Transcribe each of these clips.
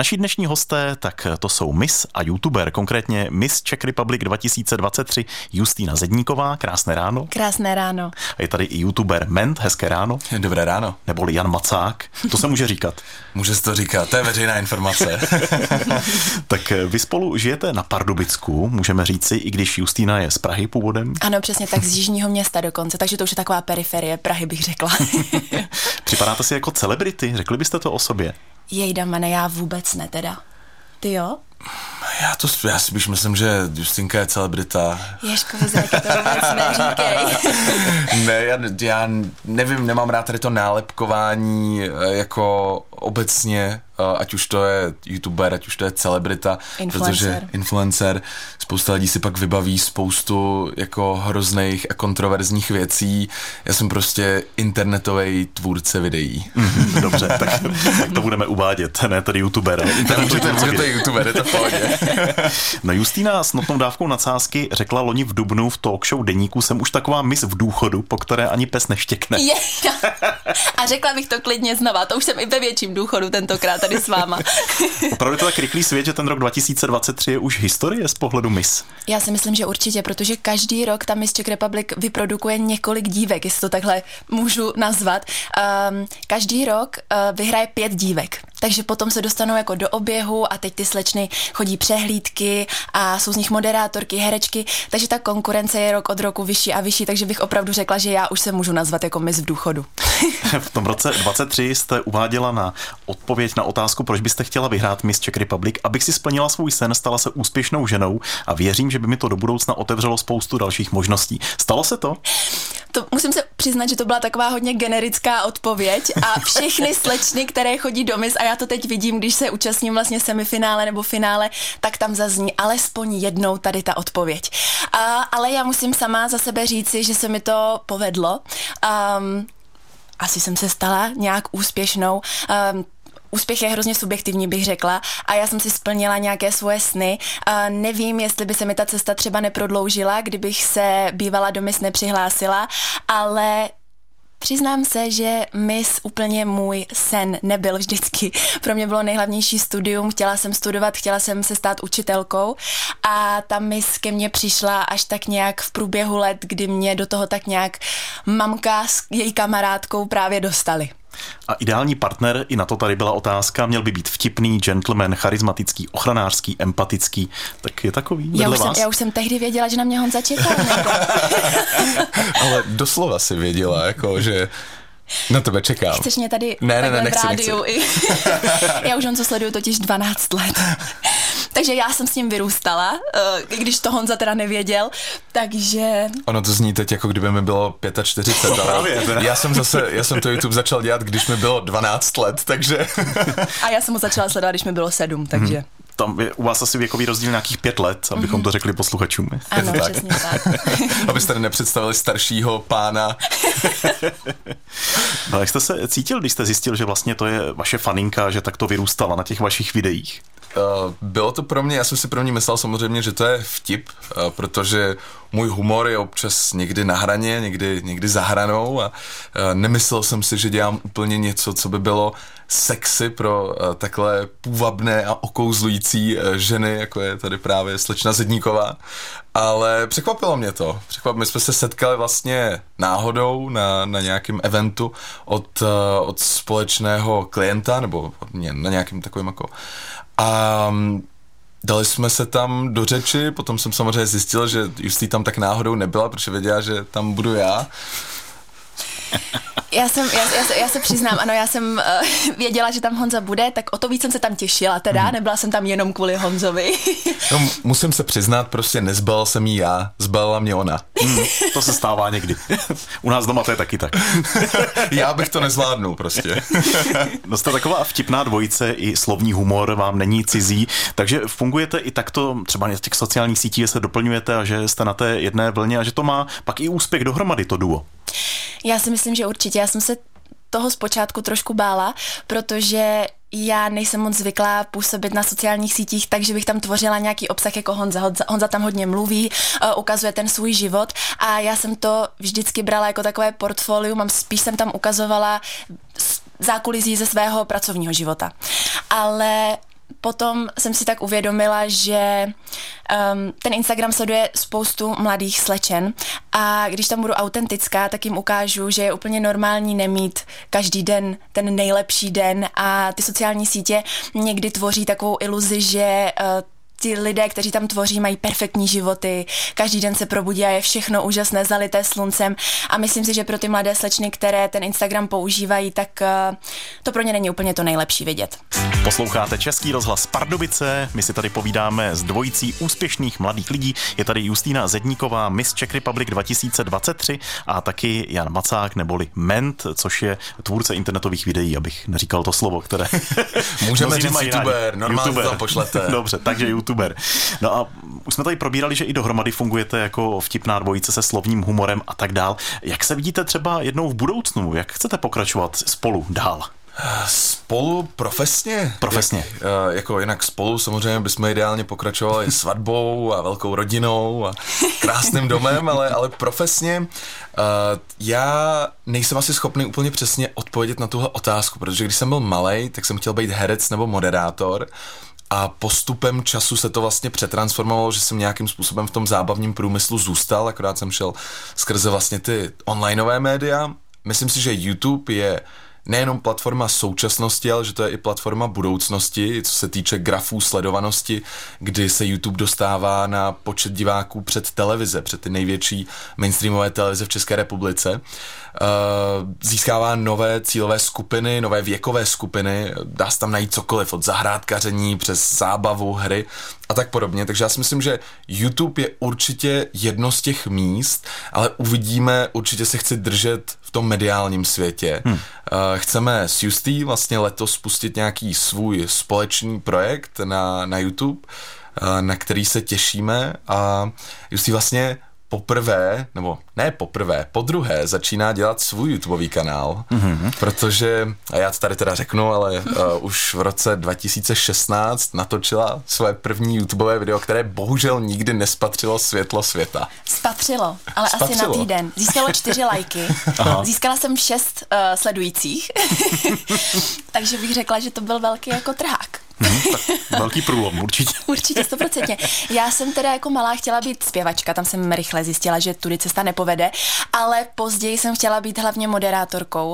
Naši dnešní hosté, tak to jsou Miss a YouTuber, konkrétně Miss Czech Republic 2023 Justýna Zedníková. Krásné ráno. Krásné ráno. A je tady i YouTuber Ment, hezké ráno. Dobré ráno. Neboli Jan Macák. To se může říkat. Může se to říkat, to je veřejná informace. Tak vy spolu žijete na Pardubicku, můžeme říci, i když Justýna je z Prahy původem. Ano, přesně tak, z jižního města dokonce, takže to už je taková periferie Prahy, bych řekla. Připadáte si jako celebrity, řekli byste to o sobě? Jejda, mane, já vůbec ne teda. Ty jo? Já si spíš myslím, že Justýnka je celebrita. Ježko, Vizrajka, to vůbec neříkej. Ne, já nevím, nemám rád tady to nálepkování jako obecně, ať už to je YouTuber, ať už to je celebrita, protože influencer, spousta lidí si pak vybaví spoustu jako hrozných a kontroverzních věcí. Já jsem prostě internetový tvůrce videí. Dobře, tak to budeme uvádět, ne tady YouTuber. To je YouTuber, je to v pohodě. No, Justýna s notnou dávkou nadsázky řekla loni v dubnu v talk show Deníku: jsem už taková miss v důchodu, po které ani pes neštěkne. A řekla bych to klidně znova, to už jsem i ve větším důchodu tentokrát tady s váma. Opravdu to tak rychlý svět, že ten rok 2023 je už historie z pohledu miss? Já si myslím, že určitě, protože každý rok ta Miss Czech Republic vyprodukuje několik dívek, jestli to takhle můžu nazvat. Každý rok vyhraje 5 dívek. Takže potom se dostanou jako do oběhu a teď ty slečny chodí přehlídky a jsou z nich moderátorky, herečky, takže ta konkurence je rok od roku vyšší a vyšší, takže bych opravdu řekla, že já už se můžu nazvat jako miss v důchodu. V tom roce 23 jste uváděla na odpověď na otázku, proč byste chtěla vyhrát Miss Czech Republic: abych si splnila svůj sen, stala se úspěšnou ženou a věřím, že by mi to do budoucna otevřelo spoustu dalších možností. Stalo se to? To musím se přiznat, že to byla taková hodně generická odpověď a všechny slečny, které chodí do Miss, a já to teď vidím, když se účastním vlastně semifinále nebo finále, tak tam zazní alespoň jednou tady ta odpověď. Ale já musím sama za sebe říci, že se mi to povedlo. Asi jsem se stala nějak úspěšnou. Úspěch je hrozně subjektivní, bych řekla, a já jsem si splnila nějaké svoje sny. Nevím, jestli by se mi ta cesta třeba neprodloužila, kdybych se bývala do Miss nepřihlásila, ale přiznám se, že Miss úplně můj sen nebyl vždycky. Pro mě bylo nejhlavnější studium, chtěla jsem studovat, chtěla jsem se stát učitelkou a ta Miss ke mně přišla až tak nějak v průběhu let, kdy mě do toho tak nějak mamka s její kamarádkou právě dostali. A ideální partner, i na to tady byla otázka, měl by být vtipný, gentleman, charismatický, ochranářský, empatický. Tak je takový vedle vás? Já už jsem tehdy věděla, že na mě Honza čeká. Ale doslova si věděla, jako, že na tebe čekám. Chceš mě tady nechci. v rádiu? Já už Honzo sleduju totiž 12 let. Takže já jsem s ním vyrůstala, když to Honza teda nevěděl, takže... Ono to zní teď, jako kdyby mi bylo 45, ale já jsem to YouTube začal dělat, když mi bylo 12 let, takže... A já jsem ho začala sledovat, když mi bylo 7, takže... Tam je u vás asi věkový rozdíl nějakých 5 let, abychom to řekli posluchačům. Ano, přesně tak. Abyste nepředstavili staršího pána. No, jak jste se cítil, když jste zjistil, že vlastně to je vaše faninka, že takto vyrůstala na těch vašich videích? Bylo to pro mě, já jsem si pro ní myslel samozřejmě, že to je vtip, protože můj humor je občas někdy na hraně, někdy za hranou a nemyslel jsem si, že dělám úplně něco, co by bylo sexy pro takhle půvabné a okouzlující ženy, jako je tady právě slečna Zedníková. Ale překvapilo mě to. My jsme se setkali vlastně náhodou na nějakém eventu od společného klienta, nebo na nějakým takovým jako... A dali jsme se tam do řeči, potom jsem samozřejmě zjistil, že Justý tam tak náhodou nebyla, protože věděla, že tam budu já. Já se přiznám, ano, já jsem věděla, že tam Honza bude, tak o to víc jsem se tam těšila, teda nebyla jsem tam jenom kvůli Honzovi. No, musím se přiznat, prostě nezbalil jsem jí já, zbalila mě ona. To se stává někdy. U nás doma to je taky tak. Já bych to nezvládnul prostě. No, jste taková vtipná dvojice, i slovní humor vám není cizí, takže fungujete i takto třeba na těch sociálních sítích, že se doplňujete a že jste na té jedné vlně a že to má pak i úspěch dohromady, to duo. Já si myslím, že určitě. Já jsem se toho zpočátku trošku bála, protože já nejsem moc zvyklá působit na sociálních sítích, takže bych tam tvořila nějaký obsah jako Honza. Honza tam hodně mluví, ukazuje ten svůj život a já jsem to vždycky brala jako takové portfolium, spíš jsem tam ukazovala zákulisí ze svého pracovního života. Ale potom jsem si tak uvědomila, že ten Instagram sleduje spoustu mladých slečen a když tam budu autentická, tak jim ukážu, že je úplně normální nemít každý den ten nejlepší den a ty sociální sítě někdy tvoří takovou iluzi, že ti lidé, kteří tam tvoří, mají perfektní životy, každý den se probudí a je všechno úžasné, zalité sluncem a myslím si, že pro ty mladé slečny, které ten Instagram používají, tak to pro ně není úplně to nejlepší vidět. Posloucháte Český rozhlas Pardubice, my si tady povídáme s dvojicí úspěšných mladých lidí. Je tady Justýna Zedníková, Miss Czech Republic 2023 a taky Jan Macák neboli Ment, což je tvůrce internetových videí, abych neříkal to slovo, které... Můžeme říct YouTuber, normálně to pošlete. Dobře, takže YouTuber. No a už jsme tady probírali, že i dohromady fungujete jako vtipná dvojice se slovním humorem a tak dál. Jak se vidíte třeba jednou v budoucnu? Jak chcete pokračovat spolu dál? Spolu profesně? Profesně. Jako jinak spolu samozřejmě bychom ideálně pokračovali svatbou a velkou rodinou a krásným domem, ale profesně já nejsem asi schopný úplně přesně odpovědět na tuhle otázku, protože když jsem byl malej, tak jsem chtěl být herec nebo moderátor. A postupem času se to vlastně přetransformovalo, že jsem nějakým způsobem v tom zábavním průmyslu zůstal, akorát jsem šel skrze vlastně ty onlineové média. Myslím si, že YouTube je nejenom platforma současnosti, ale že to je i platforma budoucnosti, co se týče grafů sledovanosti, kdy se YouTube dostává na počet diváků před televize, před ty největší mainstreamové televize v České republice. Získává nové cílové skupiny, nové věkové skupiny, dá se tam najít cokoliv, od zahrádkaření přes zábavu, hry a tak podobně. Takže já si myslím, že YouTube je určitě jedno z těch míst, ale uvidíme, určitě se chci držet v tom mediálním světě. Chceme s Justý vlastně letos spustit nějaký svůj společný projekt na YouTube, na který se těšíme a Justý vlastně podruhé začíná dělat svůj YouTubeový kanál, protože, a já to tady teda řeknu, ale už v roce 2016 natočila své první YouTubeové video, které bohužel nikdy nespatřilo světlo světa. Spatřilo, ale asi na týden. Získalo 4 lajky. Získala jsem 6 sledujících, takže bych řekla, že to byl velký jako trhák. Velký průlom, určitě. Určitě, 100%. Já jsem teda jako malá chtěla být zpěvačka, tam jsem rychle zjistila, že tudy cesta nepovede, ale později jsem chtěla být hlavně moderátorkou.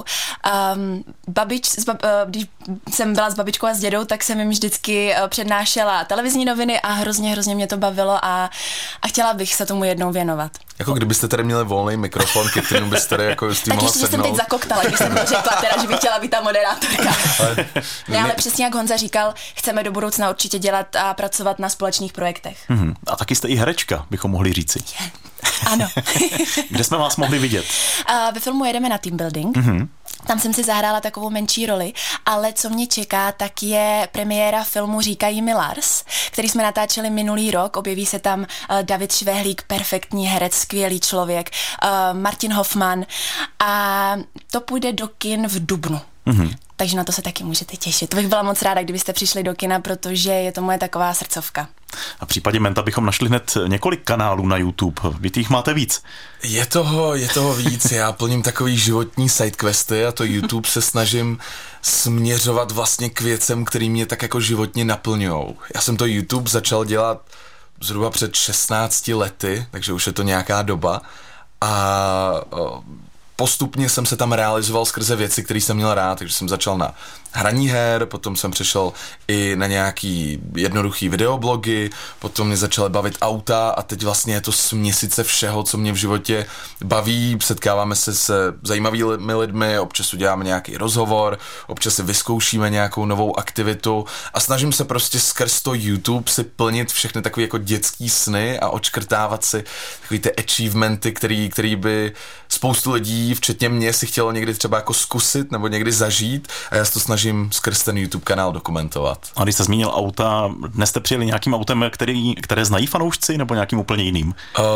Když jsem byla s babičkou a s dědou, tak jsem jim vždycky přednášela televizní noviny a hrozně mě to bavilo a chtěla bych se tomu jednou věnovat. Jako kdybyste tady měli volný mikrofon, ke kterému byste tady jako s tím mohla sednout. Tak ještě jsem teď zakoktala, když jsem to řekla teda, že bych chtěla být ta moderátorka. Ale přesně jak Honza říkal, chceme do budoucna určitě dělat a pracovat na společných projektech. A taky jste i herečka, bychom mohli říci. Ano. Kde jsme vás mohli vidět? Ve filmu Jedeme na team building. Tam jsem si zahrála takovou menší roli, ale co mě čeká, tak je premiéra filmu Říkají mi Lars, který jsme natáčeli minulý rok. Objeví se tam David Švehlík, perfektní herec, skvělý člověk, Martin Hoffman a to půjde do kin v dubnu. Takže na to se taky můžete těšit. To bych byla moc ráda, kdybyste přišli do kina, protože je to moje taková srdcovka. A v případě Menta bychom našli hned několik kanálů na YouTube. Vy těch máte víc? Je toho víc. Já plním takový životní sidequesty a to YouTube se snažím směřovat vlastně k věcem, který mě tak jako životně naplňujou. Já jsem to YouTube začal dělat zhruba před 16 lety, takže už je to nějaká doba a postupně jsem se tam realizoval skrze věci, které jsem měl rád, takže jsem začal na hraní her, potom jsem přešel i na nějaký jednoduchý videoblogy, potom mě začaly bavit auta a teď vlastně je to směsice všeho, co mě v životě baví, setkáváme se se zajímavými lidmi, občas uděláme nějaký rozhovor, občas si vyzkoušíme nějakou novou aktivitu a snažím se prostě skrz to YouTube si plnit všechny takové jako dětský sny a odškrtávat si takový ty achievementy, který by spoustu lidí, včetně mě, si chtělo někdy třeba jako zkusit nebo někdy zažít a já se to snažím skrz ten YouTube kanál dokumentovat. A když jste zmínil auta, dnes jste přijeli nějakým autem, které znají fanoušci, nebo nějakým úplně jiným?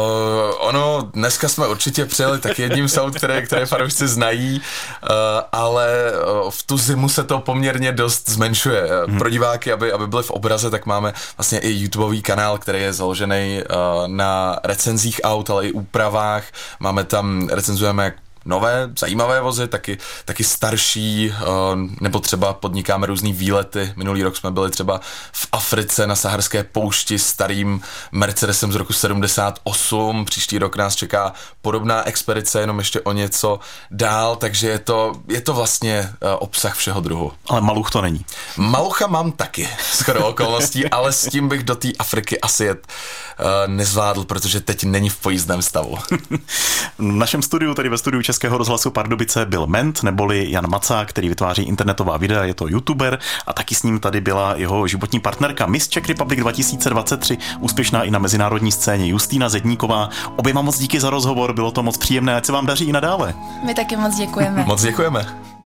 Dneska jsme určitě přijeli tak jedním z aut, které fanoušci znají, ale v tu zimu se to poměrně dost zmenšuje. Pro diváky, aby byli v obraze, tak máme vlastně i YouTubeový kanál, který je založený na recenzích aut, ale i úpravách. Máme tam, recenzujeme nové, zajímavé vozy, taky starší, nebo třeba podnikáme různý výlety. Minulý rok jsme byli třeba v Africe na saharské poušti starým Mercedesem z roku 78, příští rok nás čeká podobná expedice, jenom ještě o něco dál, takže je to vlastně obsah všeho druhu. Ale maluch to není. Malucha mám taky, shodou okolností, ale s tím bych do té Afriky asi jet nezvládl, protože teď není v pojízdném stavu. V našem studiu, tedy ve studiu Českého rozhlasu Pardubice, byl Ment, neboli Jan Macák, který vytváří internetová videa, je to youtuber, a taky s ním tady byla jeho životní partnerka Miss Czech Republic 2023, úspěšná i na mezinárodní scéně, Justýna Zedníková. Oběma moc díky za rozhovor, bylo to moc příjemné, ať se vám daří i nadále. My taky moc děkujeme. Moc děkujeme.